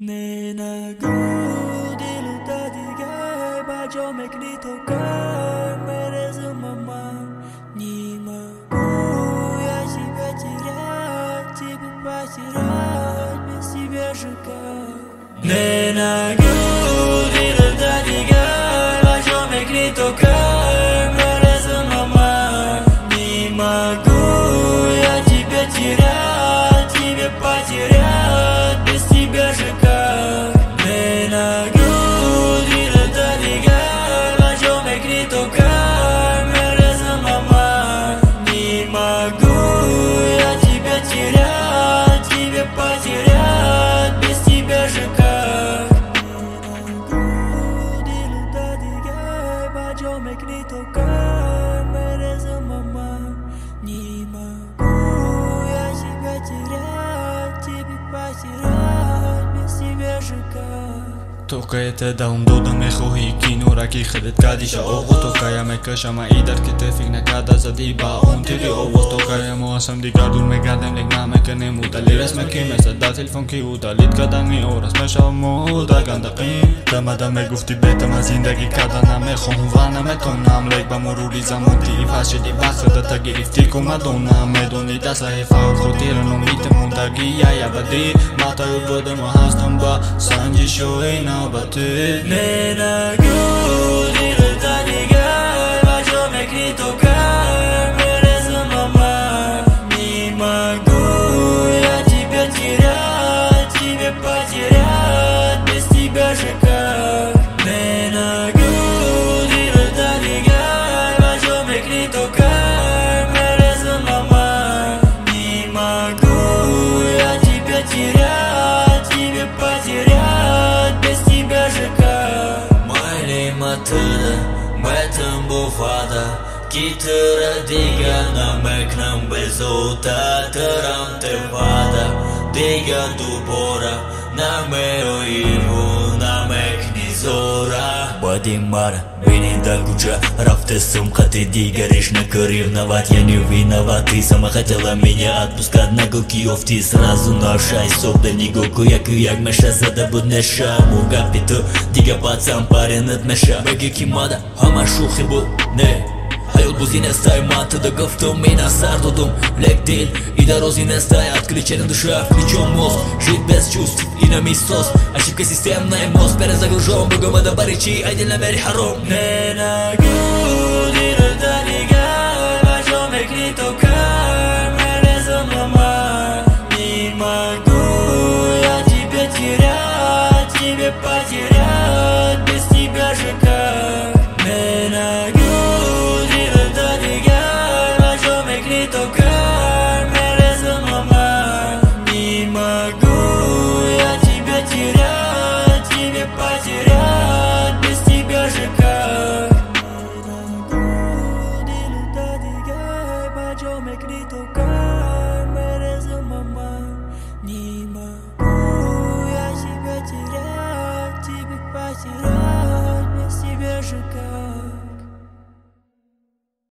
Не могу делать дига, бачок не только мерез мама. Не могу я себя терять, тебя потерять без тебя же как. Не могу делать дига, бачок не только мерез мама. Не могу я тебя терять, тебя потерять без тебя же как. Не только мерез мама. Не могу я себя терять, тебя потерять без тебя же как. Только это да умдодам ეხოհი კინურაკი ხედეთ გადიშა ოღო თოკაია მეკაშა მაიდარ კეთეფიგ ნაკადაზადი ბაუნტირი ოღო თოკაია მოასამდი გარდურ მეგარდემლეგ ნამეკენე მუდალირას მეკიმესა და ტელეფონ კი უდალით გადამი ორას მეშავ მოდა განდაყი დამადა მეგუფტი ბეტა მაზინდაგი კადანა მე ხონვანა მე თონამ ლეგბა მორული ზამონტი ფაშიდი ბახდა თაგირიფტი კომადონა მედონი დასაეფა ხოტირანო მიტ მუნდაგი აიაბადი მათა უბოდა მოასტომბა სანჯი შოენა. Не могу делать дига, бачок не только мерез мама. Не могу я тебя терять, тебя потерять без тебя же как. Не могу делать дига, бачок не только мерез мама. Не могу я тебя терять, тебя потерять. Metem bufada, kitara diga na meknam bezota, taram te vada, diga dubora, na meo ivu, na mekni zora. Бадимара, бини да гуджа, рафте сумка-ты дига, решна ревновать, я не виноват, ты сама хотела меня отпускать на гукиов, ты сразу на шай, соп да не гуку, як меша зада буднеша, муга питу, дига пацан парен от меша, беги кимада, ама шухи был, не. Hayot bu zinestaj matë dhe gëftëm me nasar do dum Lek del, i daro zinestaj atë kliqenë dësha Kliqon mos, zhit bez qust, i në misos A shqip ke sistem na e mos, pere zagëzhom Bëgë më dhe bari qi, ajde në meri harom Ne nagu, dirë të liga Baqo me klito kër, me rezën mama Не могу я тебя терять, тебе потерять Без тебя же как Не nagu, только